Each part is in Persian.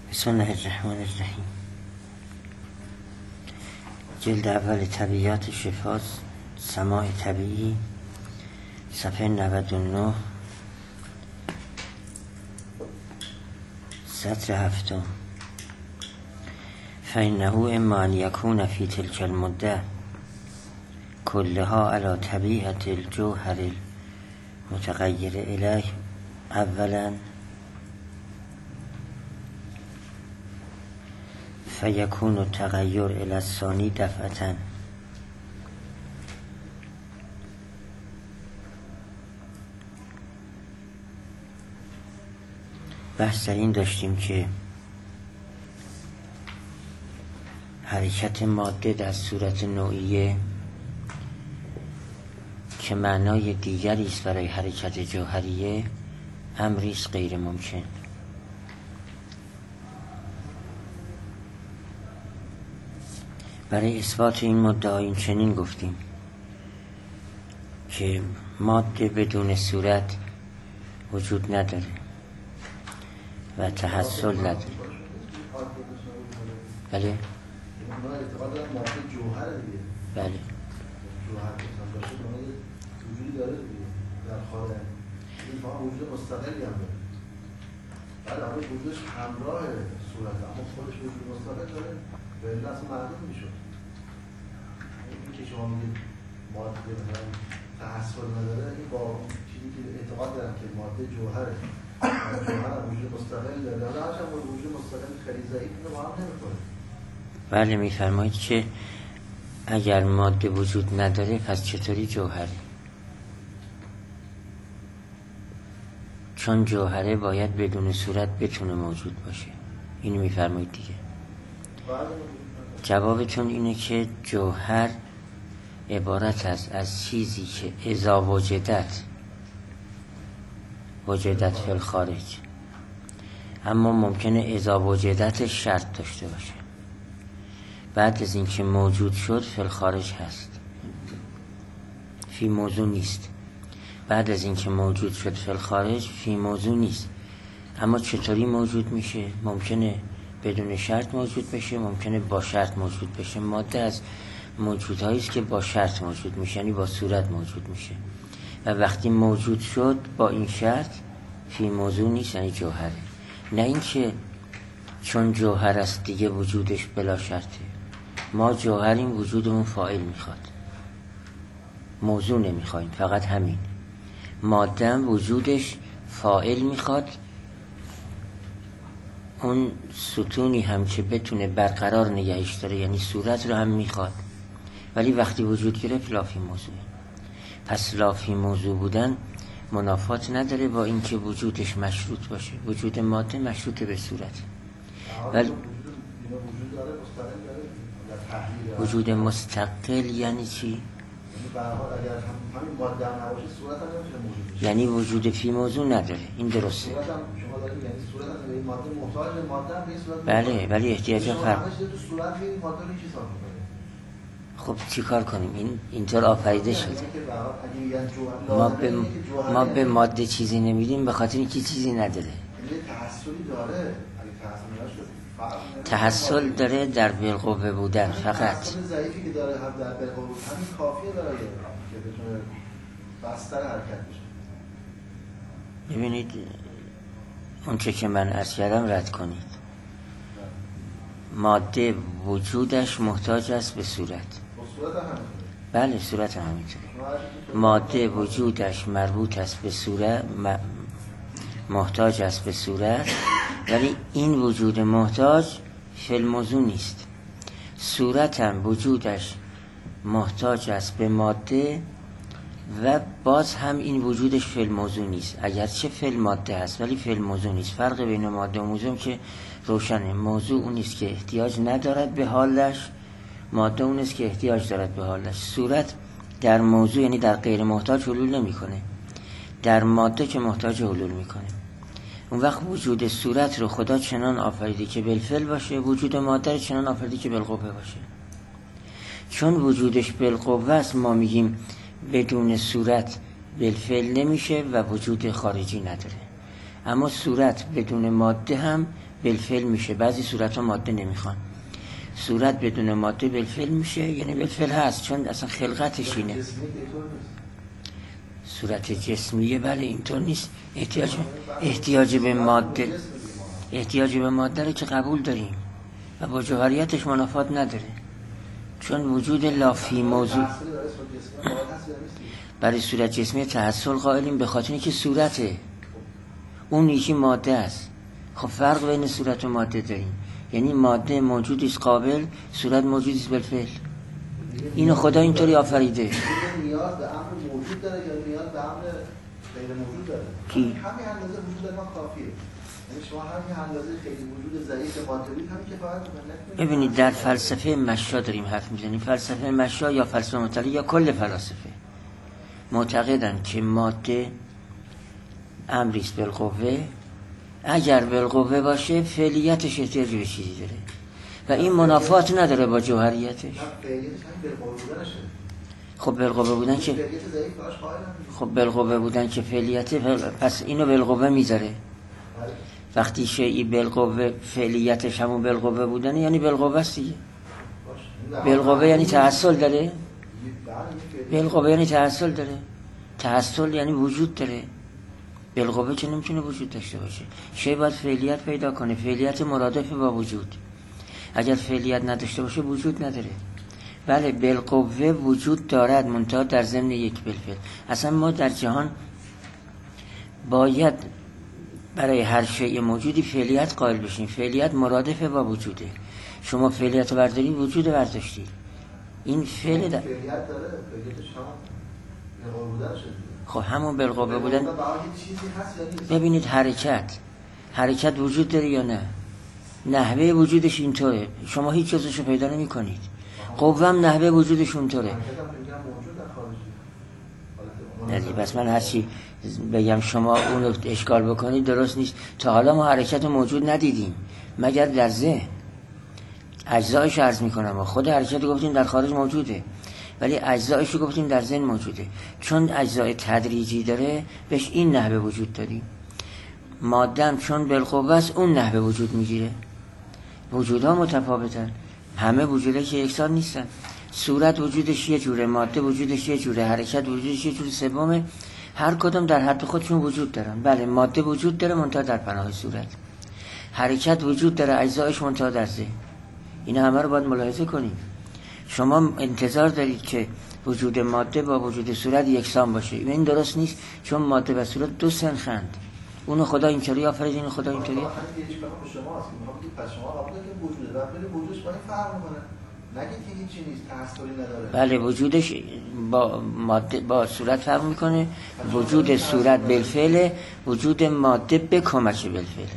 بسم الله الرحمن الرحیم. جلد اول طبیعیات شفا، سماع طبیعی، صفحه 99، سطر 7. فإنه اما ان یکون فی تلک المده كلها على طبیعت الجوهر المتغیر الیه اولا، فیکون التغیر الی الثانی دفعة. بحث در این داشتیم که حرکت ماده در صورت نوعیه که معنای دیگری است برای حرکت جوهریه، امری است غیر ممکن. برای اثبات این مدعا این چنین گفتیم که ماده بدون صورت وجود نداره و تحصل نداره. بله بله وجودی داره در خارج، این فهم وجود مستقلی هم داره. بعد اما وجودش همراه صورت، اما خودش وجود مستقل داره و این اصلا معلوم میشد. این که شما میگید ماده تحصل نداره، این با چیزی که اعتقاد دارن که ماده جوهره، جوهر هم وجود مستقل داره، حالا هرچند وجود مستقل خیلی ضعیف اینو با هم نمیکنه. بله میفرمایید که اگر ماده وجود نداره پس چطوری جوهره؟ چون جوهره باید بدون صورت بتونه موجود باشه. اینو میفرمایید دیگه. جوابتون اینه که جوهر عبارت است از چیزی که اذا وجدت فی الخارج، اما ممکنه اذا وجدت شرط داشته باشه. بعد از اینکه موجود شد فی الخارج هست، فی موضوع نیست. بعد از اینکه موجود شد فی الخارج فی موضوع نیست. اما چطوری موجود میشه؟ ممکنه بدون شرط موجود بشه، ممکنه با شرط موجود بشه. ماده از موجودهایی است که با شرط موجود میشه، یعنی با صورت موجود میشه. و وقتی موجود شد با این شرط فی موضوع نیست، یعنی جوهره. نه اینکه چون جوهر است دیگه وجودش بلا شرطه. ما جوهریم، وجودمون فاعل میخواد، موضوع نمیخوایم، فقط همین. ماده هم وجودش فاعل میخواد، اون ستونی هم که بتونه برقرار نگهش داره یعنی صورت رو هم میخواد. ولی وقتی وجود گرفت لافی موضوع. پس لافی موضوع بودن منافات نداره با اینکه وجودش مشروط باشه. وجود ماده مشروط به صورت. ولی وجود مستقل یعنی چی؟ یعنی وجود فی موضوع نداره. این درسته. بله ولی احتیاج فرق. خب چی کار کنیم؟ اینطور آفریده شده. ما به ماده چیزی نمیدیم به خاطر اینکه چیزی نداره. تحصل داره در بالقوه بودن فقط. ضعیفی که داره هم در بالقوه بودن همین کافیه برای که بتونه بستر حرکت بشه. ببینید اون چه که من عرض کردم رد کنید. ماده وجودش محتاج است به صورت. صورت هم بله صورت هم همینطوره. ماده وجودش مربوط است به صورت، محتاج است به صورت، ولی این وجود محتاج فی الموضوع نیست. صورت هم وجودش محتاج است به ماده و باز هم این وجودش فی الموضوع نیست. اگرچه فی الماده هست ولی فی الموضوع نیست. فرق بین ماده و موضوع که روشنه. موضوع اون است که احتیاج ندارد به حالش، ماده اون است که احتیاج دارد به حالش. صورت در موضوع یعنی در غیر محتاج حلول نمیکنه، در ماده که محتاج حلول میکنه. اون وقت وجود صورت رو خدا چنان آفریده که بالفعل باشه، وجود ماده رو چنان آفریده که بالقوه باشه. چون وجودش بالقوه است ما میگیم بدون صورت بالفعل نمیشه و وجود خارجی نداره. اما صورت بدون ماده هم بالفعل میشه. بعضی صورت ها ماده نمیخوان. صورت بدون ماده بالفعل میشه، یعنی بالفعل هست، چون اصلا خلقتش اینه. صورت جسمیه بله اینطور نیست. احتیاج به ماده رو که قبول داریم و با جوهریتش منافات نداره، چون وجود لافی موضوع برای صورت جسمی تحصل قائلیم، به خاطر اینکه صورته اون یکی ماده است. خب فرق بین صورت و ماده داریم، یعنی ماده موجودی است قابل، صورت موجودی است بالفعل. اینو خدا اینطوری آفریده. نیاز به امر موجود داره یا نیاز به امر غیر موجود داره؟ کی؟ همین اندازه وجود ما کافیه. یعنی شما همین اندازه خیلی وجود ضعیف ماده بود همین کفایت می‌کنه. ببینید در فلسفه مشا داریم حرف میزنیم. فلسفه مشا یا فلسفه مطلقه یا کل فلاسفه معتقدن که ماده امری است بالقوه، اگر بالقوه باشه فعلیتش احتیاج به چیزی داره و این منافات نداره با جوهریتش. خب بالقوه بودن که فعلیت، پس اینو بالقوه میذاره. وقتی شیئی بالقوه فعلیتش همون بالقوه بودنه یعنی بالقوه است دیگه. بالقوه یعنی تحصل داره. بالقوه یعنی تحصل داره. تحصل یعنی وجود داره. بالقوه چه نمیتونه وجود داشته باشه. شی باید فعلیت پیدا کنه، فعلیت مرادف با وجود. اگر فعلیت نداشته باشه وجود نداره. بله بالقوه وجود دارد، منتها در ضمن یک بالفعل. اصلا ما در جهان باید برای هر شیء موجودی فعلیت قائل بشیم. فعلیت مرادف با وجوده. شما فعلیت رو بردارید وجود برداشتید. این فعل فعلیت داره، فعلیتش خب همون بالقوه بودن. ببینید حرکت وجود داره یا نه؟ نحوه وجودش اینطوره، شما هیچ چیزشو پیدا نمی کنید. قوه هم نحوه وجودش اونطوره. نه بس من هرچی بگم شما اونو اشکال بکنید درست نیست. تا حالا ما حرکت موجود ندیدیم مگر در ذهن. اجزایش عرض میکنم، خود حرکت گفتیم در خارج موجوده ولی اجزایش رو گفتیم در ذهن موجوده. چون اجزای تدریجی داره بهش این نحوه وجود داریم. مادم چون بالقوه است اون نحوه وجود میگیره. وجودها متفاوتن، همه وجوده که یکسان نیستن. صورت وجودش یه جوره، ماده وجودش یه جوره، حرکت وجودش یه جوره سومه. هر کدوم در حد خودشون وجود دارن. بله ماده وجود داره منتها در پناه صورت. حرکت وجود داره اجزایش منتها در ذهن. اینا همه رو باید ملاحظه کنیم. شما انتظار دارید که وجود ماده با وجود صورت یکسان باشه، این درست نیست، چون ماده و صورت دو سنخند. اونو خدا اینطوری آفرید، اینو خدا اینطوری. پس شما قبول که وجود و بین وجودش با این فرق میکنه. نگید که هیچی نیست، تأثیری نداره. بله وجودش با ماده با صورت فرق میکنه. وجود صورت بالفعل، وجود ماده به کمک بالفعل.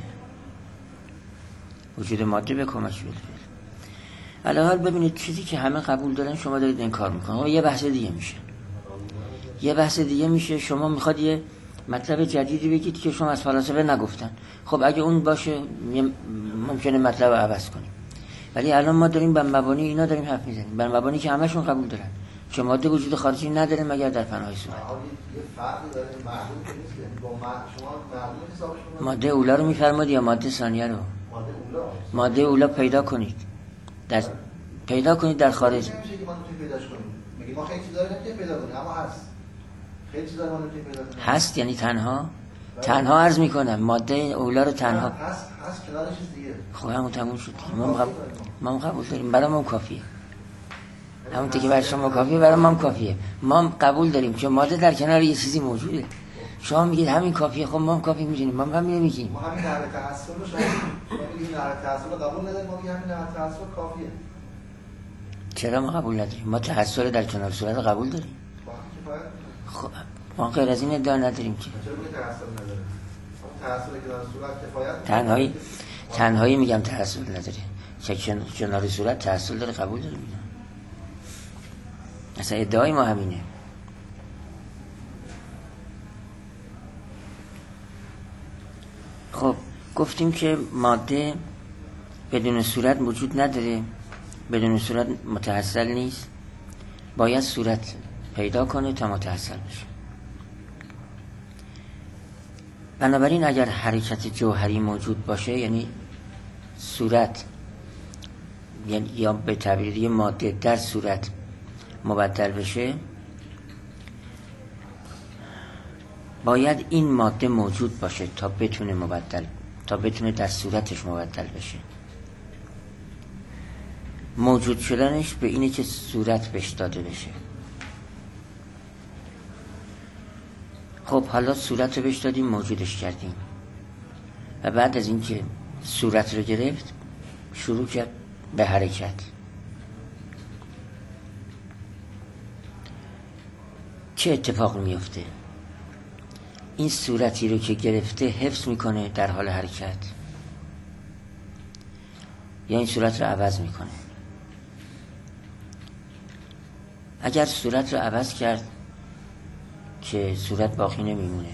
وجود ماده به کمک بالفعل. الان ببینید چیزی که همه قبول دارن شما دارید انکار میکنید. یه بحث دیگه میشه. شما میخواد یه مطلب جدیدی بگید که شما از فلاسفه نگفتن. خب اگه اون باشه ممکنه مطلب رو عوض کنیم، ولی الان ما داریم بر مبانی اینا داریم حرف میزنیم، بر مبانی که همشون قبول دارن که ماده وجود خارجی نداره مگر در پناه صورت. یه فرقی داره، معلوم که نیست. با شما معلوم حسابش کنید. ماده اولا رو میفرمایید یا ماده ثانیه رو؟ ماده اولا پیدا کنید. پیدا کنید در خارج. میشه که ما نمیتونیم پیداش کنیم. میگه ما خیلی چیزا نمیتونیم پیدا کنیم اما هست. خیلی چیزا ما نمیتونیم پیدا کنیم. هست یعنی تنها عرض میکنم ماده اولا رو تنها هست کنار چیز دیگه. خب همون تموم شد. ما قبول داریم، برای ما کافیه. همون که برای شما کافیه برای ما کافیه. ما قبول داریم که ماده در کنار یه چیزی موجوده. شما میگید همین کافیه، خب ما هم کافی می‌دونیم، ما هم میگیم. ما همین نحوه تحصل رو شما میگید نحوه تحصل رو قبول نداریم، ما میگیم همین نحوه تحصل کافیه. چرا ما قبول نداریم؟ ما تحصل در کنار صورت رو قبول داریم. خب ما غیر از این ادعا نداریم که. چرا میگید تحصل نداره؟ تحصل کنار صورت کفایت. تنهایی میگم تحصل نداره. چه کنار صورت تحصل داره قبول داریم. اصلا ادعای ما همینه. خب گفتیم که ماده بدون صورت وجود نداره، بدون صورت متحصل نیست، باید صورت پیدا کنه تا متحصل بشه. بنابراین اگر حرکت جوهری موجود باشه، یعنی صورت یا به تعبیر دیگه ماده در صورت مبدل بشه، باید این ماده موجود باشه تا بتونه در صورتش مبدل بشه. موجود شدنش به اینه که صورت بهش داده بشه. خب حالا صورت رو بهش دادیم، موجودش کردیم و بعد از اینکه صورت رو گرفت شروع کرد به حرکت. چه اتفاق میفته؟ این صورتی رو که گرفته حفظ میکنه در حال حرکت یا این صورت رو عوض میکنه؟ اگر صورت رو عوض کرد که صورت باقی نمیمونه.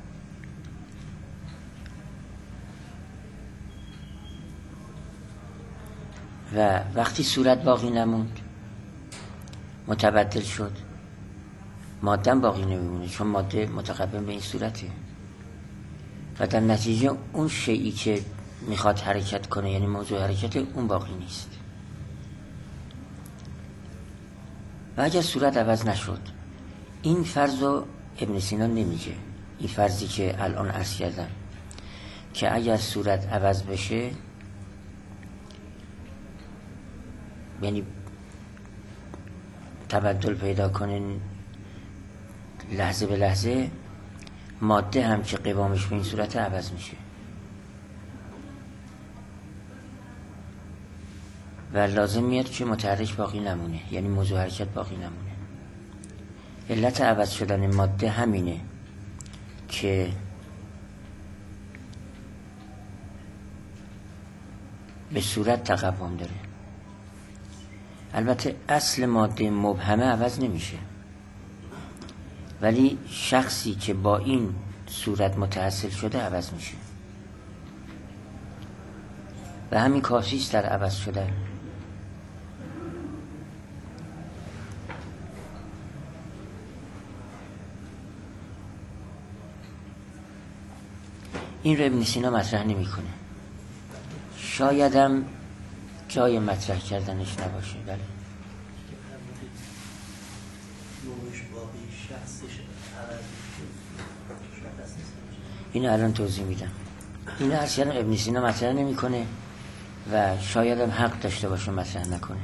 و وقتی صورت باقی نموند، متبدل شد، ماده باقی نمیمونه، چون ماده متقبل به این صورته و در نتیجه اون شیئی که میخواد حرکت کنه، یعنی موضوع حرکت، اون باقی نیست. و اگر صورت عوض نشد، این فرض رو ابن سینا نمیگه، این فرضی که الان عرض کردم که اگر صورت عوض بشه، یعنی تبدل پیدا کنه لحظه به لحظه، ماده هم که قوامش به این صورت عوض میشه و لازم میاد که متحرک باقی نمونه، یعنی موضوع حرکت باقی نمونه. علت عوض شدن ماده همینه که به صورت تقوم داره. البته اصل ماده مبهمه عوض نمیشه، ولی شخصی که با این صورت متصل شده عوض میشه و همین کافیست در عوض شدن. این رو ابن سینا مطرح نمیکنه، شایدم جای مطرح کردنش نباشه. بله اینو الان توضیح میدم. اینو اصلا ابن سینا مطرح نمیکنه و شایدم حق داشته باشه مطرح نکنه،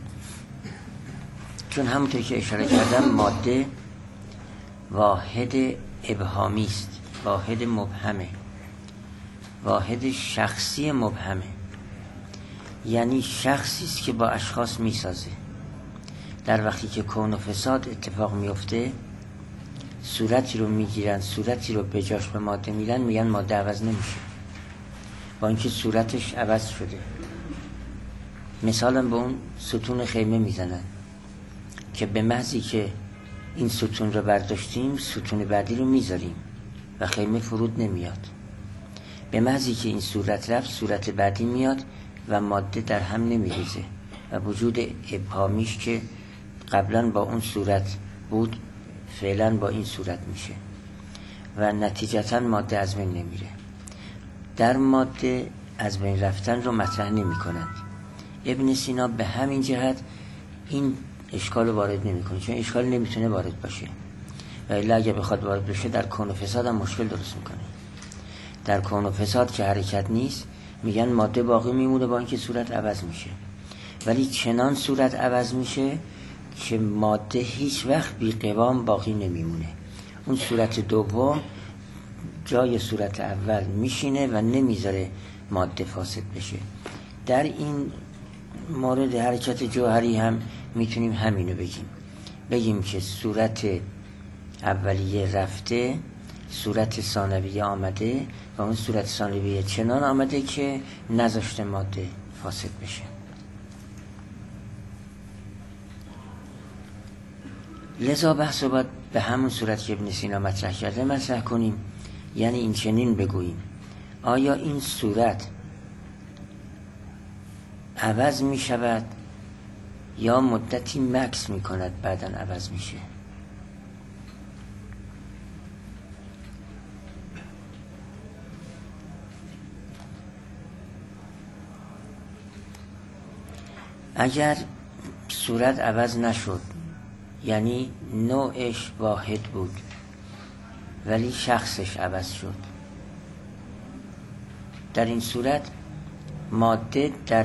چون همونطور که اشاره کردم ماده واحد ابهامی است، واحد مبهمه، واحد شخصی مبهمه، یعنی شخصی است که با اشخاص میسازه. در وقتی که کون و فساد اتفاق میفته، صورتی رو میگیرن، صورتی رو به جاش به ماده میدن، میگن ماده عوض نمیشه با اینکه صورتش عوض شده. مثلا به اون ستون خیمه میزنن که به محضی که این ستون رو برداشتیم، ستون بعدی رو میذاریم و خیمه فرود نمیاد. به محضی که این صورت رفت، صورت بعدی میاد و ماده در هم نمیریزه و وجود ابهامیش که قبلا با اون صورت بود فعلا با این صورت میشه و نتیجتا ماده از بین نمیره. در ماده از بین رفتن رو مطرح نمی کنند. ابن سینا به همین جهت این اشکال رو وارد نمی کنه، چون اشکال نمیتونه وارد باشه و الا اگه بخواد وارد بشه در کون و فساد هم مشکل درست میکنه. در کون و فساد که حرکت نیست، میگن ماده باقی میمونه با اینکه صورت عوض میشه، ولی چنان صورت عوض میشه که ماده هیچ وقت بی قوام باقی نمیمونه. اون صورت دوم جای صورت اول میشینه و نمیذاره ماده فاسد بشه. در این مورد حرکت جوهری هم میتونیم همینو بگیم که صورت اولیه رفته، صورت ثانویه آمده و اون صورت ثانویه چنان آمده که نذاشته ماده فاسد بشه. لذا بحث رو باید به همون صورت که ابن سینا مطرح کرده مطرح کنیم، یعنی این چنین بگوییم: آیا این صورت عوض می شود یا مدتی مکث می کند بعداً عوض میشه؟ اگر صورت عوض نشد، یعنی نوعش واحد بود ولی شخصش عوض شد، در این صورت ماده در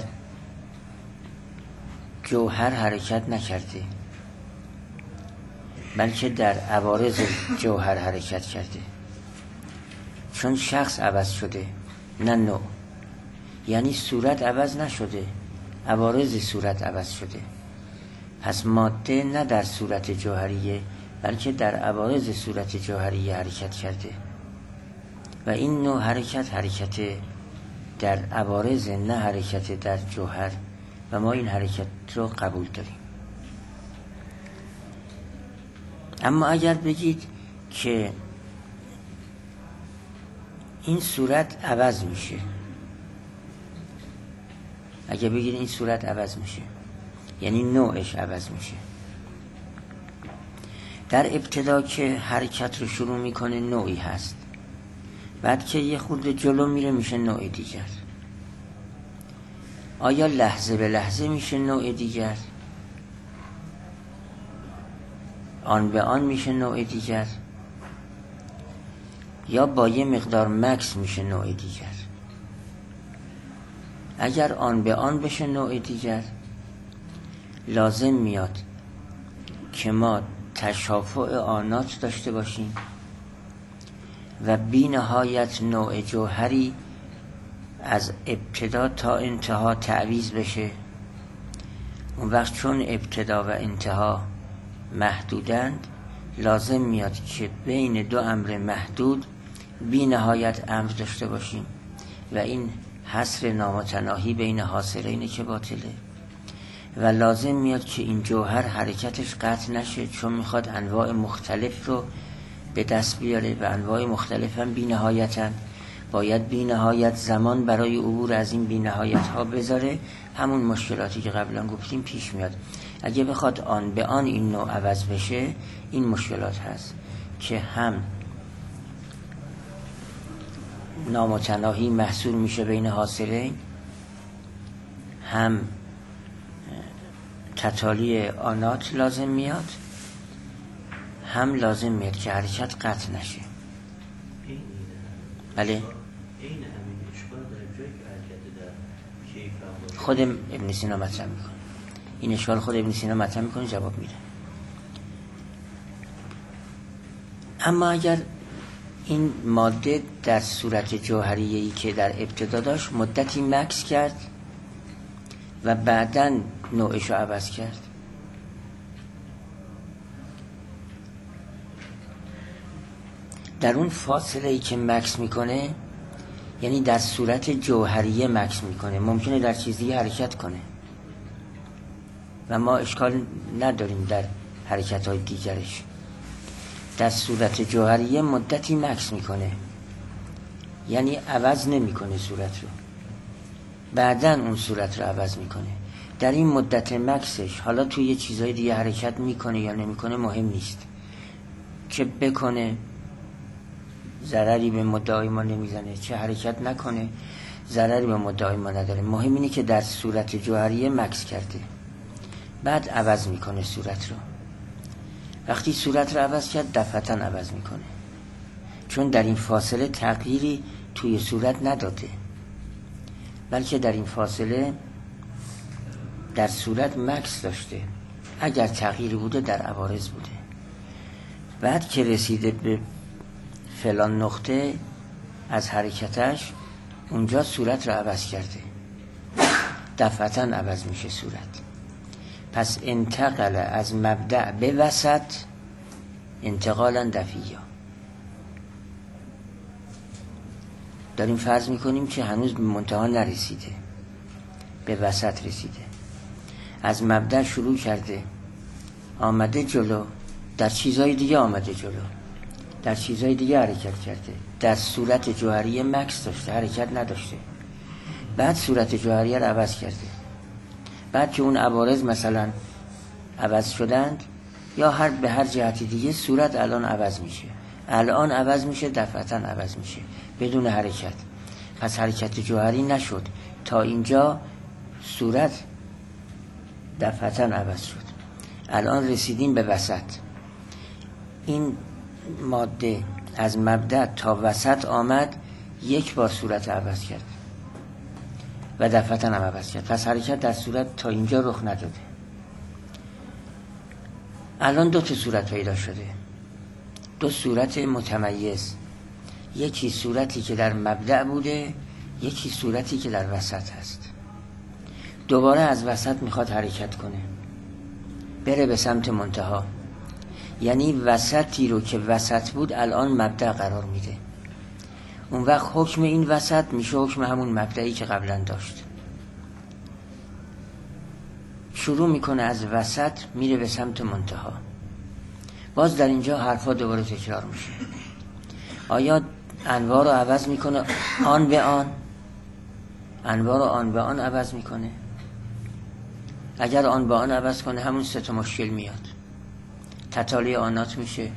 جوهر حرکت نکرده بلکه در عوارض جوهر حرکت کرده، چون شخص عوض شده نه نوع. یعنی صورت عوض نشده، عوارض صورت عوض شده. پس ماده نه در صورت جوهریه بلکه در عوارض صورت جوهریه حرکت کرده و این نوع حرکت در عوارض، نه حرکت در جوهر، و ما این حرکت رو قبول داریم. اما اگر بگید که این صورت عوض میشه، اگر بگید این صورت عوض میشه یعنی نوعش عوض میشه، در ابتدا که حرکت رو شروع میکنه نوعی هست، بعد که یه خورده جلو میره میشه نوع دیگر. آیا لحظه به لحظه میشه نوع دیگر؟ آن به آن میشه نوع دیگر؟ یا با یه مقدار مکس میشه نوع دیگر؟ اگر آن به آن بشه نوع دیگر، لازم میاد که ما تشافع آنات داشته باشیم و بی نهایت نوع جوهری از ابتدا تا انتها تعویض بشه. اون وقت چون ابتدا و انتها محدودند، لازم میاد که بین دو امر محدود بی نهایت امر داشته باشیم و این حصر نامتناهی بین حاصلینه که باطله. و لازم میاد که این جوهر حرکتش قطع نشه، چون میخواد انواع مختلف رو به دست بیاره و انواع مختلف هم بی نهایتن. باید بی نهایت زمان برای عبور از این بی نهایت ها بذاره. همون مشکلاتی که قبلا گفتیم پیش میاد. اگه بخواد آن به آن این نوع عوض بشه، این مشکلات هست که هم نامتناهی محصور میشه بین حاصلین، هم تتالی آنات لازم میاد، هم لازم میاد که حرکت قطع نشه. بله، خود ابن سینا مطرح میکنه این اشکال، خود ابن سینا مطرح میکنه، جواب میده. اما اگر این ماده در صورت جوهریه‌ای که در ابتدا داشت مدتی مکث کرد و بعداً نوعش رو عوض کرد، در اون فاصله‌ای که مکث میکنه، یعنی در صورت جوهریه مکث میکنه، ممکنه در چیزی حرکت کنه و ما اشکال نداریم در حرکت‌های دیگرش. در صورت جوهریه مدتی مکث میکنه، یعنی عوض نمیکنه صورت رو، بعداً اون صورت رو عوض میکنه. در این مدت مکثش حالا توی یه چیزای دیگه حرکت میکنه یا نمیکنه مهم نیست، که بکنه ضرری به مدعای ما نمیزنه، چه حرکت نکنه ضرری به مدعای ما نداره. مهم اینه که در صورت جوهریه مکث کرده، بعد عوض میکنه صورت رو. وقتی صورت رو عوض کرد دفعتاً عوض میکنه، چون در این فاصله تغییری توی صورت نداده، بلکه در این فاصله در صورت مکث داشته. اگر تغییری بوده در عوارض بوده. بعد که رسیده به فلان نقطه از حرکتش، اونجا صورت رو عوض کرده، دفعتاً عوض میشه صورت. پس انتقل از مبدأ به وسط انتقالاً دفعیه. داریم فرض میکنیم که هنوز به منتها نرسیده، به وسط رسیده. از مبدأ شروع کرده، آمده جلو، در چیزهای دیگه آمده جلو، در چیزهای دیگه حرکت کرده. در صورت جوهریه مکث داشته، حرکت نداشته. بعد صورت جوهریه رو عوض کرده. بعد که اون عوارض مثلا عوض شدند یا به هر جهتی دیگه، صورت الان عوض میشه. الان عوض میشه، دفعتاً عوض میشه بدون حرکت. پس حرکت جوهری نشد. تا اینجا صورت دفعتاً عوض شد. الان رسیدیم به وسط. این ماده از مبدأ تا وسط آمد، یک بار صورت عوض کرد و دفعتاً هم عوض کرد. پس حرکت در صورت تا اینجا رخ نداده. الان دو تا صورت پیدا شده، دو صورت متمیز. یکی صورتی که در مبدأ بوده، یکی صورتی که در وسط هست. دوباره از وسط میخواد حرکت کنه، بره به سمت منتها. یعنی وسطی رو که وسط بود الان مبدأ قرار میده. اون وقت حکم این وسط میشه حکم همون مبدئی که قبلا داشت. شروع میکنه از وسط میره به سمت منتها. باز در اینجا حرفا دوباره تکرار میشه. آیا انواع رو عوض میکنه آن به آن؟ انواع رو آن به آن عوض میکنه؟ اگر آن به آن عوض کنه همون سه تا مشکل میاد. تتالی آنات میشه،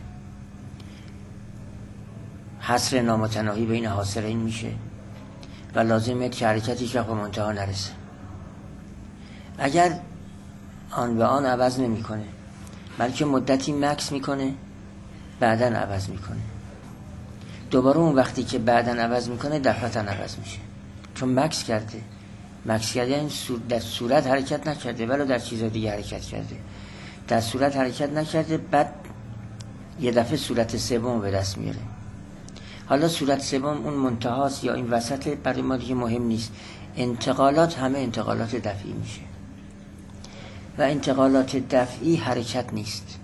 حصر نامتناهی بین حاصرین میشه و لازمه که حرکتی که به منتها نرسه. اگر آن به آن عوض نمی کنه بلکه مدتی مکس میکنه، بعداً عوض میکنه، دوباره اون وقتی که بعداً عوض میکنه دفعتاً عوض میشه. چون مکس کرده. مکس کرده یعنی در صورت حرکت نکرده ولی در چیز دیگه حرکت کرده. در صورت حرکت نکرده، بعد یه دفعه صورت سوم به دست میاره. حالا صورت سوم اون منتهاست یا این وسط برای ما دیگه مهم نیست. انتقالات همه انتقالات دفعی میشه و انتقالات دفعی حرکت نیست.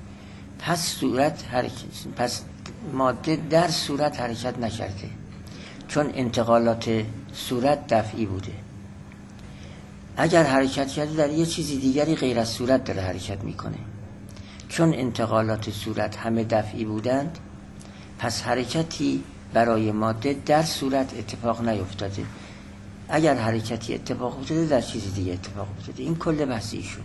پس ماده در صورت حرکت نکرده چون انتقالات صورت دفعی بوده. اگر حرکت کرده در یه چیزی دیگری غیر از صورت داره حرکت میکنه. چون انتقالات صورت همه دفعی بودند پس حرکتی برای ماده در صورت اتفاق نیفتاده. اگر حرکتی اتفاق افتاده در چیز دیگه اتفاق افتاده. این کل بحث ایشونه.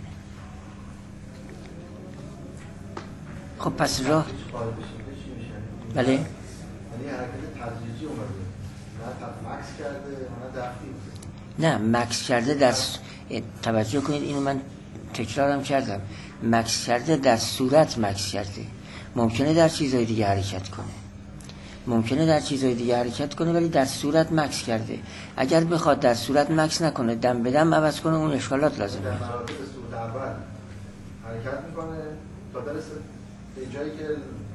خب پس راه بله؟ یعنی حرکت تدریجی اومده، نه مکس کرده نه دفعی. نه مکس کرده در توجه کنید، اینو من تکرارم کردم. مکس کرده در صورت مکس کرده. ممکنه در چیزهای دیگه حرکت کنه، ولی در صورت مکس کرده. اگر بخواد در صورت مکس نکنه، دم به دم عوض کنه، اون اشکالات لازمه. در مراتب صورت اول حرکت میکنه تا برسه به جایی که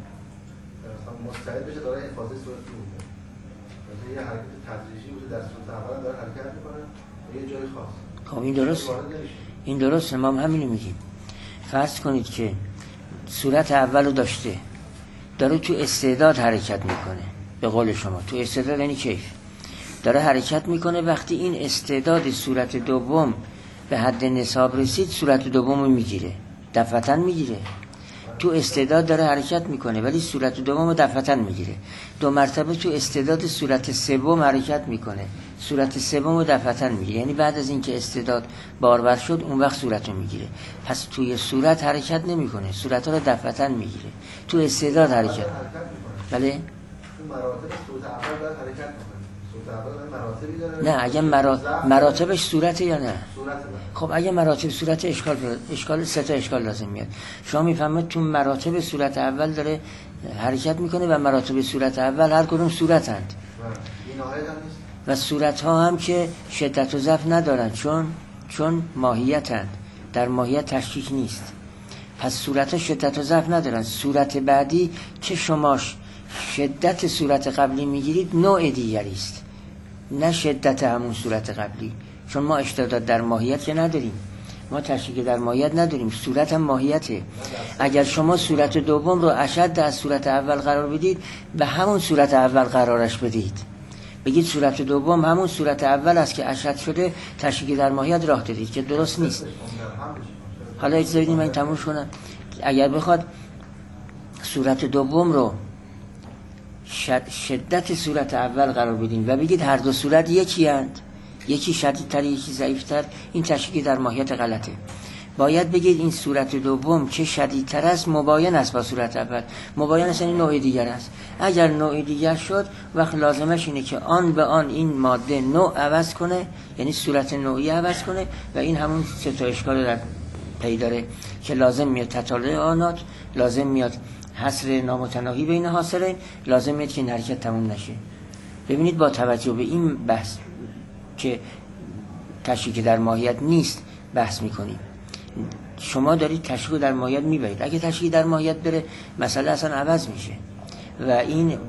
مستعد بشه داره افاضه صورت میکنه. مثلا یه حرکت تدریجی بوده در صورت اول داره حرکت میکنه به یه جای خاص. خب این درسته. ما هم همینو میگیم. فرض کنید که صورت اولو داره تو استعداد حرکت میکنه. به قول شما تو استعداد یعنی کیف داره حرکت میکنه. وقتی این استعداد صورت دوم به حد نصاب رسید، صورت دوم میگیره، دفعتاً میگیره. تو استعداد داره حرکت میکنه ولی صورت دوم دفعتاً میگیره. دو مرتبه تو استعداد صورت سوم حرکت میکنه، صورت سوم دفعتاً میگیره. یعنی بعد از اینکه استعداد بارور شد اون وقت صورت رو میگیره. پس توی صورت حرکت نمیکنه، صورت ها رو دفعتاً میگیره. تو استعداد حرکت بله؟ تو مراتب صورت اول داره حرکت میکنه. صورت اول مراتبی داره. نه اگه مراتبش صورته یا نه؟ خب اگه مراتب صورت اشکال سه تا اشکال لازم میاد. شما میفهمید تو مراتب صورت اول داره حرکت میکنه و مراتب صورت اول هر کدوم صورتند و صورت ها هم که شدت و ضعف ندارن چون ماهیتند. در ماهیت تشکیک نیست. پس صورت ها شدت و ضعف ندارن. صورت بعدی که شما شدت صورت قبلی میگیرید نوع دیگری است، نه شدت همون صورت قبلی. چون ما اشتداد در ماهیت که نداریم، ما تشکیک در ماهیت نداریم، صورت هم ماهیته. اگر شما صورت دوم رو اشد از صورت اول قرار بدید، به همون صورت اول قرارش بدید. بگید صورت دوم همون صورت اول است که اشد شده، تشکیک در ماهیت راه دادید که درست نیست. حالا اجازه بدید من تموم کنم. اگر بخواد صورت دوم رو شدت صورت اول قرار بدین و بگید هر دو صورت یکی اند، یکی شدیدتر یکی ضعیفتر، این تشکیک در ماهیت غلطه. باید بگید این صورت دوم که شدیدتر است مباین است با صورت اول. مباین است یعنی نوع دیگر است. اگر نوع دیگر شد وقت لازمش اینه که آن به آن این ماده نوع عوض کنه، یعنی صورت نوعی عوض کنه و این همون سه تا اشکال در پی داره که لازم میاد تطالع آنات، لازم میاد حصر نامتناهی بین حاصلین، لازم میاد که این حرکت تموم نشه. ببینید با توجه به این بحث که تشریک در ماهیت نیست بحث میکنیم، شما دارید تشریک در ماهیت میبرید. اگه تشریک در ماهیت بره مسئله اصلا عوض میشه و این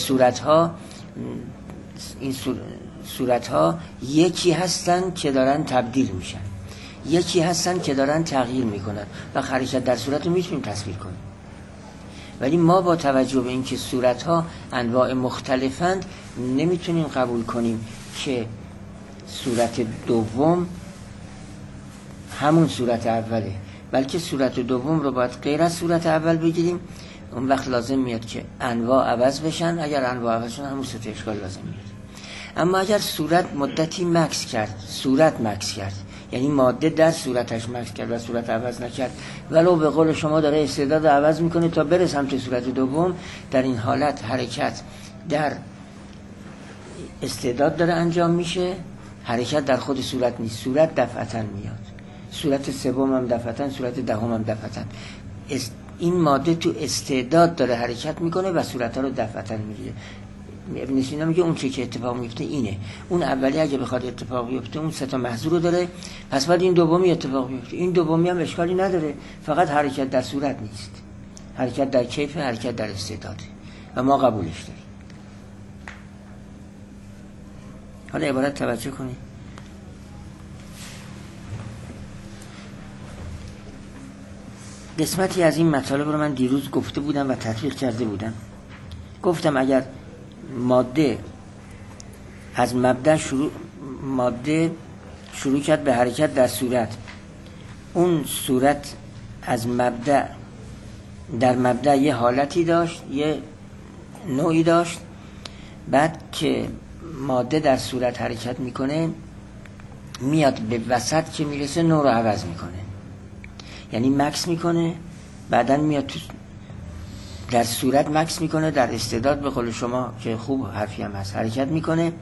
صورتها یکی هستن که دارن تبدیل میشن، یکی هستن که دارن تغییر میکنن و حرکت در صورت رو میتونیم تصویر کنیم. ولی ما با توجه به اینکه صورتها انواع مختلفند نمیتونیم قبول کنیم که صورت دوم همون صورت اوله، بلکه صورت دوم رو باید غیر از صورت اول بگیریم. اون وقت لازم میاد که انواع عوض بشن، اگر انواع عوض شن همون ست اشکال لازم میاد. اما اگر صورت مدتی مکث کرد، صورت مکث کرد، یعنی ماده در صورتش مکث کرد و صورت عوض نکرد، ولو به قول شما داره استعداد عوض میکنه تا بره سمت صورت دوم، در این حالت حرکت در استعداد داره انجام میشه، حرکت در خود صورت نیست. صورت دفعتاً میاد، صورت سوم هم دفعتاً، صورت دهم هم دفعتاً. این ماده تو استعداد داره حرکت میکنه و صورتها رو دفعتاً میگیره. ابن سینا میگه اون چه که اتفاق میفته اینه، اون اولی اگه بخواد اتفاق بیفته اون سه تا محذور رو داره، پس بعد این دومی اتفاق بیفته. این دومی هم اشکالی نداره، فقط حرکت در صورت نیست، حرکت در کیف، حرکت در استعداده و ما قبولش داریم. حالا عبارت توجه کنید. قسمتی از این مطالب رو من دیروز گفته بودم و تطبیق کرده بودم. گفتم اگر ماده از مبدأ شروع کرد به حرکت در صورت، اون صورت از مبدأ در مبدأ یه حالتی داشت، یه نوعی داشت، بعد که ماده در صورت حرکت میکنه میاد به وسط که میرسه نوع رو عوض میکنه، یعنی مکس میکنه، بعدن میاد تو در صورت مکس میکنه، در استعداد به قول شما که خوب حرفی هم هست حرکت میکنه،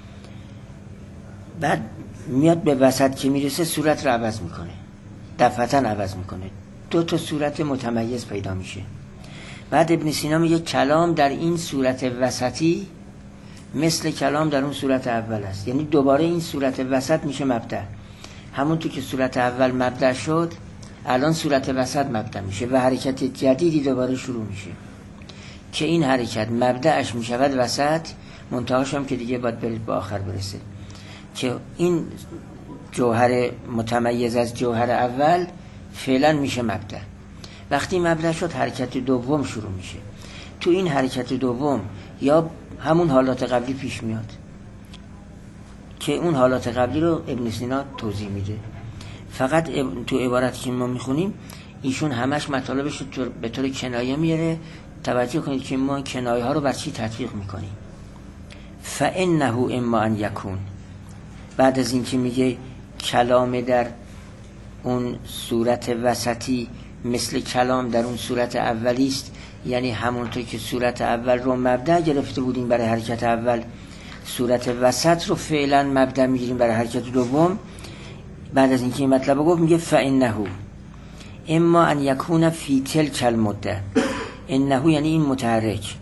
بعد میاد به وسط که میرسه صورت رو عوض میکنه، دفعتاً عوض میکنه، دو تا صورت متمیز پیدا میشه. بعد ابن سینا میگه کلام در این صورت وسطی مثل کلام در اون صورت اول است، یعنی دوباره این صورت وسط میشه مبدأ. همونطور که صورت اول مبدأ شد، الان صورت وسط مبدأ میشه و حرکت جدیدی دوباره شروع میشه که این حرکت مبدأش میشود وسط، منتهاش هم که دیگه باید برید به آخر برسه، که این جوهر متمیز از جوهر اول فعلا میشه مبدأ. وقتی مبدأ شد حرکت دوم شروع میشه. تو این حرکت دوم یا همون حالات قبلی پیش میاد که اون حالات قبلی رو ابن سینا توضیح میده. فقط تو عبارتی که ما میخونیم ایشون همش مطالبش رو به طور کنایه میاره. توجه کنید که ما کنایه ها رو بر چی تطبیق میکنیم. فانه اما ان یکون، بعد از این که میگه کلام در اون صورت وسطی مثل کلام در اون صورت اولی است، یعنی همونطور که صورت اول رو مبدأ گرفته بودیم برای حرکت اول، صورت وسط رو فعلا مبدأ میگیریم برای حرکت دوم. بعد از اینکه این مطلب رو گفت میگه فانه اما ان یکون فی تلک المده. انه یعنی این متحرک،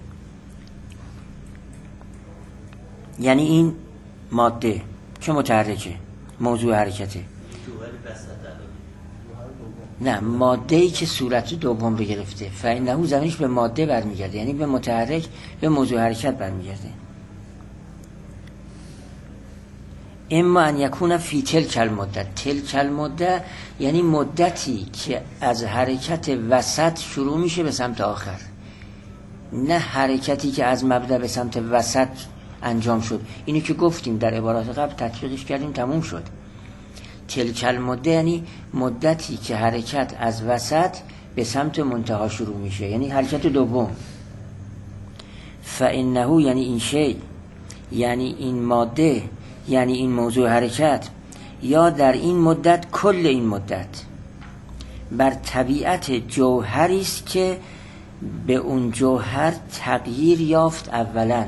یعنی این ماده که متحرکه، موضوع حرکته، نه ماده‌ای که صورت دوم رو گرفته. فانه زمینش به ماده برمیگرده، یعنی به متحرک، به موضوع حرکت برمیگرده. اما ان یکون فی تلک المده. تلک المده یعنی مدتی که از حرکت وسط شروع میشه به سمت آخر، نه حرکتی که از مبدأ به سمت وسط انجام شد. اینو که گفتیم در عبارات قبل تطبیقش کردیم، تموم شد. تلک المده یعنی مدتی که حرکت از وسط به سمت منتها شروع میشه، یعنی حرکت دوم. فانه یعنی این شی، یعنی این ماده، یعنی این موضوع حرکت، یا در این مدت، کل این مدت بر طبیعت جوهری است که به اون جوهر تغییر یافت. اولا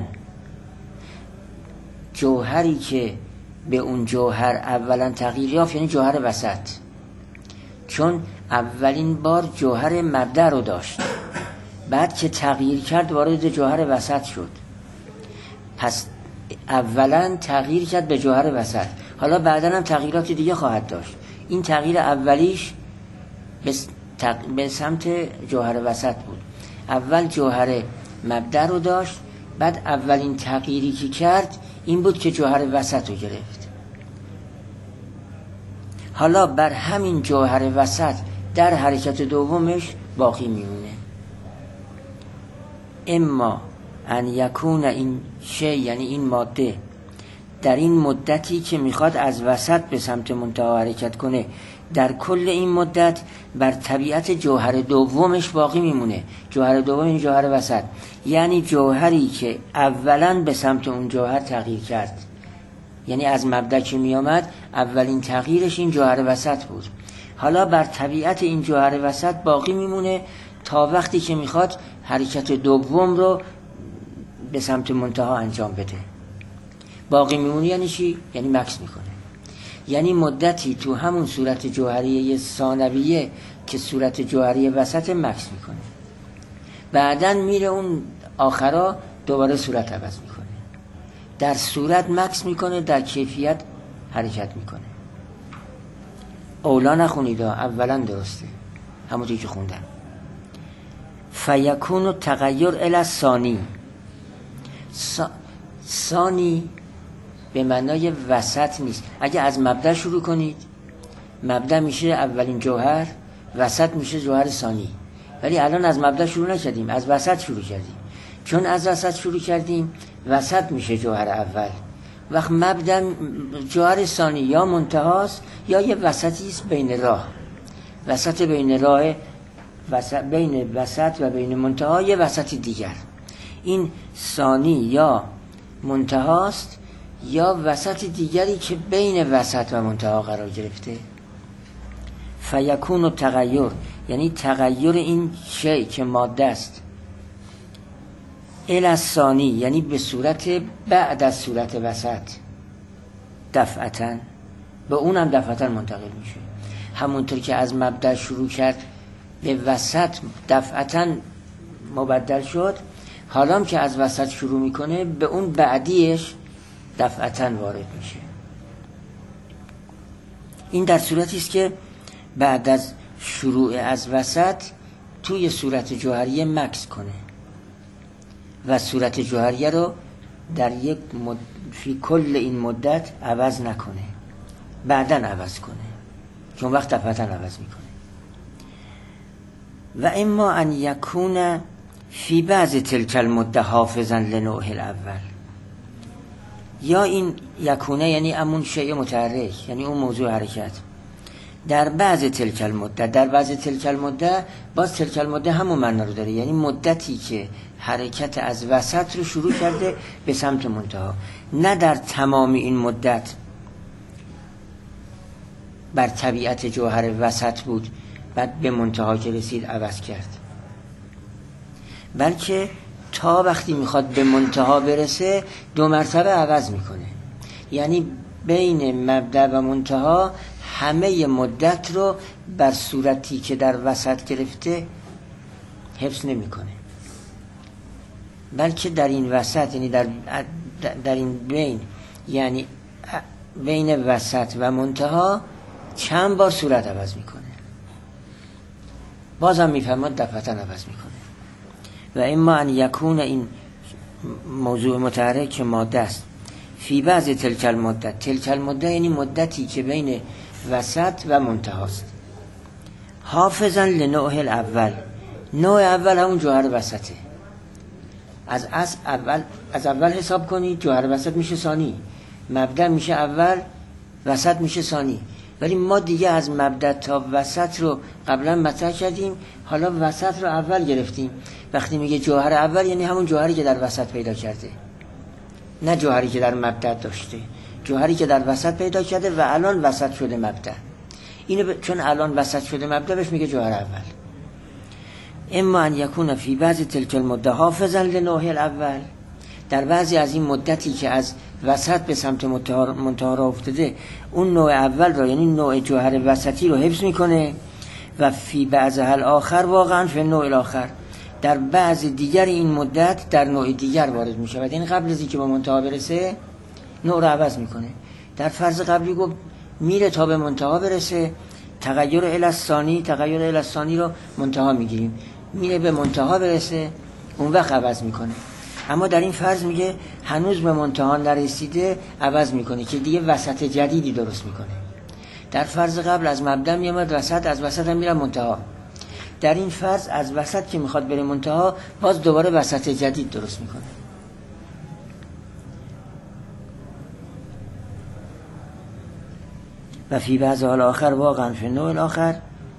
جوهری که به اون جوهر اولا تغییر یافت یعنی جوهر وسط. چون اولین بار جوهر مبدأ رو داشت، بعد که تغییر کرد وارد جوهر وسط شد. پس اولا تغییر کرد به جوهر وسط، حالا بعدا هم تغییرات دیگه خواهد داشت. این تغییر اولیش به سمت جوهر وسط بود. اول جوهر مبدأ رو داشت، بعد اولین تغییری که کرد این بود که جوهر وسط رو گرفت. حالا بر همین جوهر وسط در حرکت دومش باقی میمونه. اما ان یکون این شی، یعنی این ماده، در این مدتی که میخواد از وسط به سمت منتها حرکت کنه، در کل این مدت بر طبیعت جوهر دومش باقی میمونه. جوهر دوم این جوهر وسط، یعنی جوهری که اولا به سمت اون جوهر تغییر کرد، یعنی از مبدأ که می آمد اولین تغییرش این جوهر وسط بود. حالا بر طبیعت این جوهر وسط باقی میمونه تا وقتی که میخواد حرکت دوم رو به سمت منتها انجام بده. باقی میمونه یعنی چی؟ یعنی مکث میکنه. یعنی مدتی تو همون صورت جوهریه ثانویه که صورت جوهری وسط مکث میکنه، بعدن میره اون آخرا دوباره صورت عوض میکنه. در صورت مکث میکنه، در کیفیت حرکت میکنه. اولا نخونید، اولا درسته همونطوری که خوندم. فیکون تغییر الی الثانی. ثانی به معنای وسط نیست. اگه از مبدأ شروع کنید، مبدأ میشه اولین جوهر، وسط میشه جوهر ثانی. ولی الان از مبدأ شروع نکردیم، از وسط شروع کردیم. چون از وسط شروع کردیم، وسط میشه جوهر اول. وقت مبدأ جوهر ثانی یا منتهاست یا یه وسطی است بین راه. وسط بین راه، بین وسط و بین منتها یه وسط دیگر. این ثانی یا منتهاست یا وسط دیگری که بین وسط و منتها قرار گرفته. فیکون تغییر، یعنی تغییر این شی که ماده است، الی الثانی، یعنی به صورت بعد از صورت وسط، دفعتاً به اونم دفعتاً منتقل میشه. همونطور که از مبدأ شروع کرد به وسط دفعتاً مبدل شد، حالا که از وسط شروع میکنه به اون بعدیش دفعتاً وارد میشه. این در صورتی است که بعد از شروع از وسط توی صورت جوهریه مکث کنه و صورت جوهریه رو در یک فی کل این مدت عوض نکنه، بعداً عوض کنه، چون وقت دفعتاً عوض میکنه. و اما ان یکون فی بعض تلک المده حافظا لنوع الاول. یا این یکونه یعنی امون شیء متحرک، یعنی اون موضوع حرکت، در بعض تلک المده، در بعض تلک المده، باز تلک المده همون معنا رو داره، یعنی مدتی که حرکت از وسط رو شروع کرده به سمت منتها، نه در تمام این مدت بر طبیعت جوهر وسط بود بعد به منتها که رسید عوض کرد، بلکه تا وقتی میخواد به منتها برسه 2 مرتبه عوض میکنه. یعنی بین مبدأ و منتها همه مدت رو بر صورتی که در وسط گرفته حفظ نمیکنه، بلکه در این وسط، یعنی در این بین، یعنی بین وسط و منتها چند بار صورت عوض میکنه. بازم میفهمد دفعتاً عوض میکنه. و اما ان یکون، این موضوع متحرک ماده است، فی بعض تلک المده. تلک المده یعنی مدتی که بین وسط و منتهاست. حافظا لنوع الاول. نوع اول همون جوهر وسطه. از اول حساب کنید، جوهر وسط میشه ثانی، مبدأ میشه اول، وسط میشه ثانی. ولی ما دیگه از مبدأ تا وسط رو قبلا مطرح کردیم، حالا وسط رو اول گرفتیم. وقتی میگه جوهر اول یعنی همون جوهری که در وسط پیدا کرده، نه جوهری که در مبدأ داشته، جوهری که در وسط پیدا کرده و الان وسط شده مبدأ. اینو چون الان وسط شده مبدأ بهش میگه جوهر اول. اما ان یکون فی بعض تلک المده حافظا لنوع الاول. در بعضی از این مدتی که از وسط به سمت منتها را افتاده، اون نوع اول را، یعنی نوع جوهر وسطی رو حفظ میکنه. و فی بعضها الاخر واقعا فی النوع الاخر، در بعض دیگر این مدت در نوع دیگر وارد می شود. این قبل از اینکه به منتها برسه نوع رو عوض میکنه. در فرض قبلی گفت میره تا به منتها برسه، تغییر الی الثانی رو منتها میگیریم، میره به منتها برسه اون وقت عوض میکنه. اما در این فرض میگه هنوز به منتها نرسیده عوض میکنه که دیگه وسط جدیدی درست میکنه. در فرض قبل از مبدا میاد وسط، از وسط هم میره منتها. در این فرض از وسط که میخواد بره منتها باز دوباره وسط جدید درست میکنه. و فی بعضها الاخر واقعا فی النوع الاخر،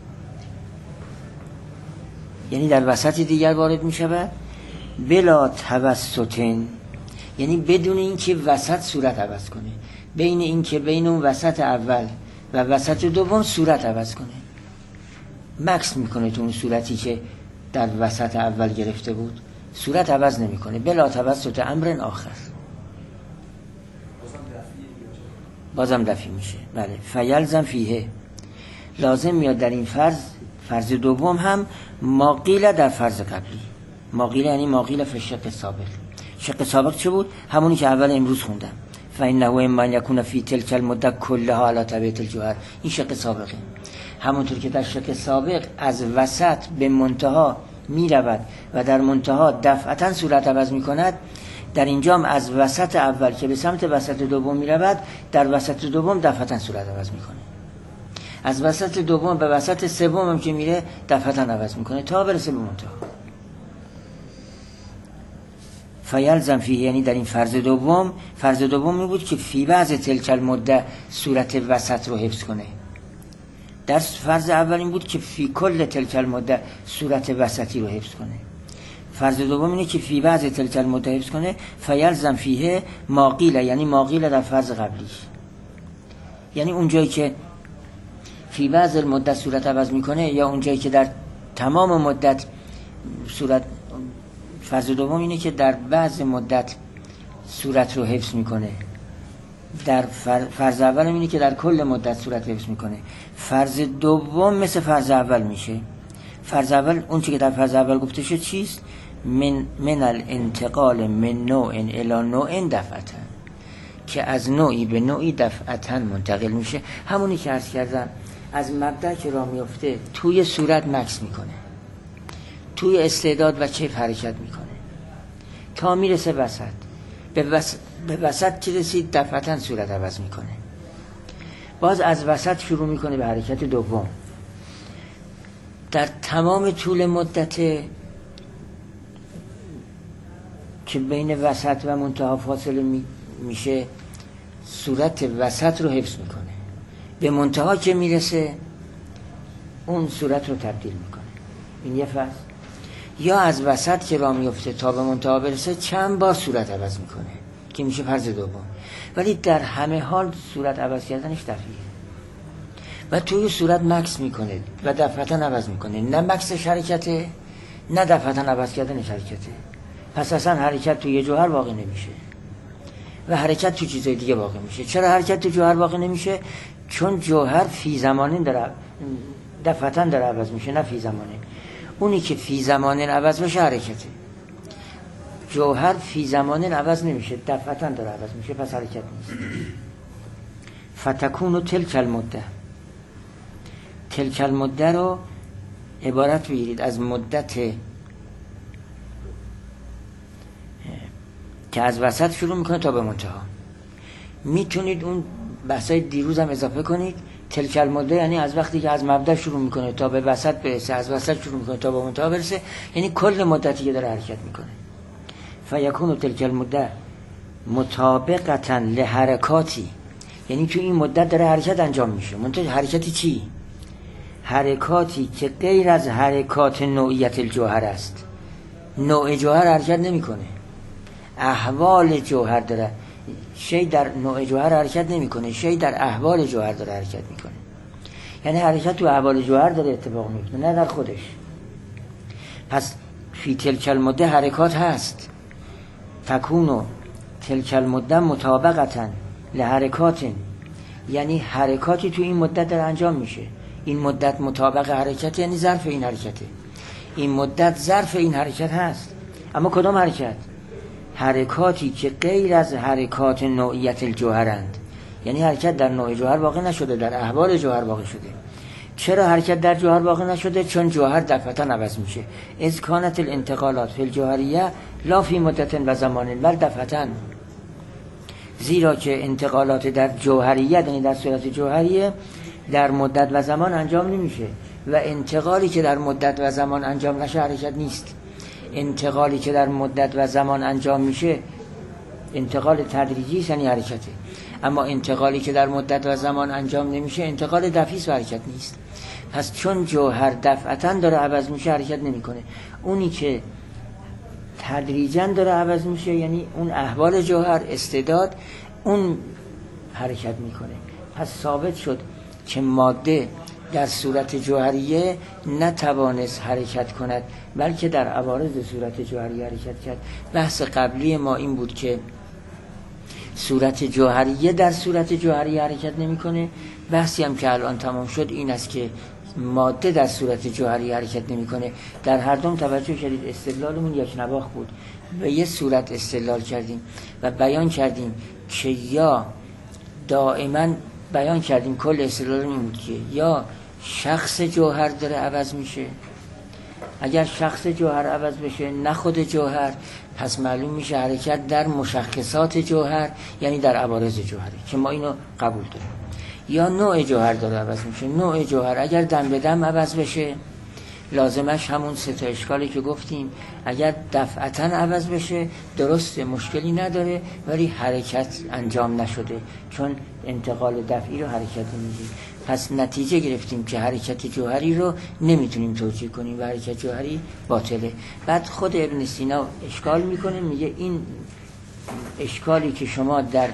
یعنی در وسط دیگر وارد میشود. بلا توسطن، یعنی بدون اینکه وسط صورت عوض کنه، بین اینکه بین اون وسط اول و وسط دوم صورت عوض کنه، مکس میکنه تو اون صورتی که در وسط اول گرفته بود، صورت عوض نمیکنه. بلا توسط امر آخر، بازم دفعی میشه. بله. فیلزم فیه، لازم میاد در این فرض دوم هم ما قیل در فرض قبلی. ما قیل یعنی ما قیل فی الشق سابق. شق سابق چه بود؟ همونی که اول امروز خوندم. فانه اما یکون فی تلک المده کلها علی تبعیت الجوهر. این شق سابقه. همونطور که در شق سابق از وسط به منتها می رود و در منتها دفعتا صورت عوض می کند، در اینجا هم از وسط اول که به سمت وسط دوم می رود، در وسط دوم دفعتا صورت عوض می کنه. از وسط دوم به وسط سوم هم که میره دفعتا عوض می کنه تا برسه به منتها. فیلزم فیه، یعنی در این فرض دوم می بود که فی بعض تلک المده صورت وسط رو حفظ کنه. در فرض اول این بود که فی کل تلک المده صورت وسطی رو حفظ کنه. فرض دوم اینه که فی بعض تلک المده حفظ کنه. فیلزم فیه ما قیل، یعنی ما قیل در فرض قبلیش، یعنی اونجایی که فی بعض المده صورت عوض میکنه یا اونجایی که در تمام مدت صورت. فرض دوم اینه که در بعض مدت صورت رو حفظ میکنه. در فرض اول اینه که در کل مدت صورت حفظ میکنه. فرض دوم مثل فرض اول میشه. فرض اول اون چیزی که در فرض اول گفته شد چیست؟ من الانتقال من نوع الی نوع دفعتا، که از نوعی به نوعی دفعتا منتقل میشه. همونی که عرض کردم، از مبدأ که راه میفته توی صورت مکس میکنه، توی استعداد و کیف حرکت میکنه تا میرسه وسط. به وسط که رسید دفعتا صورت عوض میکنه. باز از وسط شروع میکنه به حرکت دوم. در تمام طول مدت که بین وسط و منتها فاصله میشه صورت وسط رو حفظ میکنه. به منتها که میرسه اون صورت رو تبدیل میکنه. این یه فصل. یا از وسط که راه میفته تا به منتها برسه چند بار صورت عوض میکنه که میشه فرض دوم. ولی در همه حال صورت عوض کردنش دفعیه و توی صورت مکس میکنه و دفعتا عوض میکنه. نه مکسش حرکته، نه دفعتا عوض کردنش حرکته. پس اصلا حرکت توی جوهر واقع نمیشه و حرکت تو چیزای دیگه واقع میشه. چرا حرکت تو جوهر واقع نمیشه؟ چون جوهر فی زمانه داره دفعتا داره عوض میشه، نه فی زمانه. اونی که فی زمانه عوض بشه حرکته. جوهر فی زمانه عوض نمیشه، دفعتا داره عوض میشه، پس حرکت نیست. فتکون و تلک المده رو عبارت بگیرید از مدت که از وسط شروع میکنه تا به منتها. میتونید اون بحثای دیروز هم اضافه کنید. تلک المده یعنی از وقتی که از مبدا شروع میکنه تا به وسط برسه، از وسط شروع میکنه تا به منتها برسه، یعنی کل مدتی که داره حرکت میکنه. فیکون تلک المده مطابقتا لحرکاتی، یعنی تو این مدت داره حرکت انجام میشه. منتها حرکتی چی؟ حرکاتی که غیر از حرکات نوعیت الجوهر است. نوع جوهر حرکت نمیکنه، احوال جوهر داره. شی در نوع جوهر حرکت نمیکنه، شی در احوال جوهر داره حرکت میکنه. یعنی حرکت تو احوال جوهر داره اتفاق میفته، نه در خودش. پس فی تلک المده حرکات هست. تکونو تلک المده مطابقتا لحرکات، یعنی حرکاتی تو این مدت داره انجام میشه. این مدت مطابق حرکت، یعنی ظرف این حرکته. این مدت ظرف این حرکت هست. اما کدام حرکت؟ حرکاتی که غیر از حرکات نوعیت الجوهرند، یعنی حرکت در نوع جوهر واقع نشده، در احوال جوهر واقع شده. چرا حرکت در جوهر واقع نشده؟ چون جوهر دفعتا عوض میشه. اذ کانت الانتقالات فی الجوهریه لا فی مدت و زمان بل دفعتا. زیرا که انتقالات در جوهریه، یعنی در صورت جوهریه، در مدت و زمان انجام نمیشه و انتقالی که در مدت و زمان انجام نشه حرکت نیست. انتقالی که در مدت و زمان انجام میشه انتقال تدریجی است، یعنی حرکته. اما انتقالی که در مدت و زمان انجام نمیشه انتقال دفعی است و حرکت نیست. پس چون جوهر دفعتاً داره عوض میشه حرکت نمیکنه. اونی که تدریجاً داره عوض میشه، یعنی اون احوال جوهر، استعداد، اون حرکت میکنه. پس ثابت شد که ماده در صورت جوهریه نتوانست حرکت کند، بلکه در عوارض صورت جوهریه حرکت کرد. بحث قبلی ما این بود که صورت جوهریه در صورت جوهریه حرکت نمیکنه. بحثی هم که الان تمام شد این است که ماده در صورت جوهریه حرکت نمیکنه. در هر دوم توجه کردید استدلالمون یک نواخت بود. به یه صورت استدلال کردیم و بیان کردیم که یا دائما بیان کردیم کل استدلالمون این بود که یا شخص جوهر داره عوض میشه، اگر شخص جوهر عوض بشه نه خود جوهر، پس معلوم میشه حرکت در مشخصات جوهر، یعنی در عوارض جوهره که ما اینو قبول داریم. یا نوع جوهر داره عوض میشه. نوع جوهر اگر دم به دم عوض بشه لازمش همون سه تا اشکالی که گفتیم. اگر دفعتاً عوض بشه درسته، مشکلی نداره، ولی حرکت انجام نشده، چون انتقال دفعی رو حرکت نمیگیم. پس نتیجه گرفتیم که حرکت جوهری رو نمیتونیم توجیه کنیم و حرکت جوهری باطله. بعد خود ابن سینا اشکال میکنه، میگه این اشکالی که شما در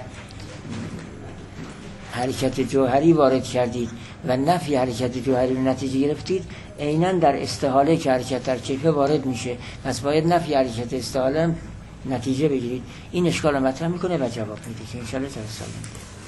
حرکت جوهری وارد کردید و نفی حرکت جوهری رو نتیجه گرفتید، عیناً در استحاله که حرکت در کیفه وارد میشه، پس باید نفی حرکت استحاله نتیجه بگیرید. این اشکال رو مطرح میکنه و جواب میده که انشاءالله تا سال